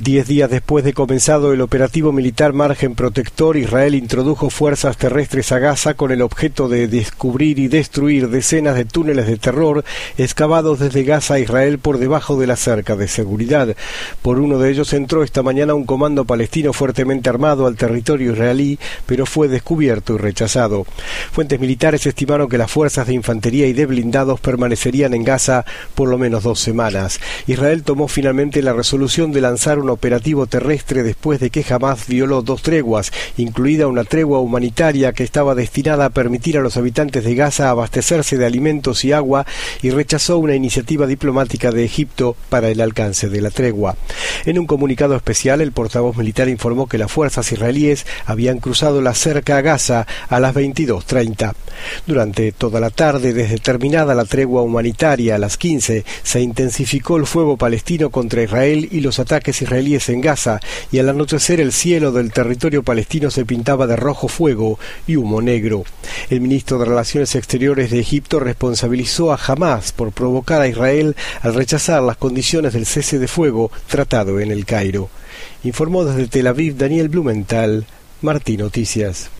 10 días después de comenzado el operativo militar Margen Protector, Israel introdujo fuerzas terrestres a Gaza con el objeto de descubrir y destruir decenas de túneles de terror excavados desde Gaza a Israel por debajo de la cerca de seguridad. Por uno de ellos entró esta mañana un comando palestino fuertemente armado al territorio israelí, pero fue descubierto y rechazado. Fuentes militares estimaron que las fuerzas de infantería y de blindados permanecerían en Gaza por lo menos 2 semanas. Israel tomó finalmente la resolución de lanzar un operativo terrestre después de que Hamás violó 2 treguas, incluida una tregua humanitaria que estaba destinada a permitir a los habitantes de Gaza abastecerse de alimentos y agua, y rechazó una iniciativa diplomática de Egipto para el alcance de la tregua. En un comunicado especial, el portavoz militar informó que las fuerzas israelíes habían cruzado la cerca a Gaza a las 22:30. Durante toda la tarde, desde terminada la tregua humanitaria a las 15, se intensificó el fuego palestino contra Israel y los ataques israelíes en Gaza, y al anochecer el cielo del territorio palestino se pintaba de rojo fuego y humo negro. El ministro de Relaciones Exteriores de Egipto responsabilizó a Hamás por provocar a Israel al rechazar las condiciones del cese de fuego tratado en El Cairo. Informó desde Tel Aviv Daniel Blumenthal, Martí Noticias.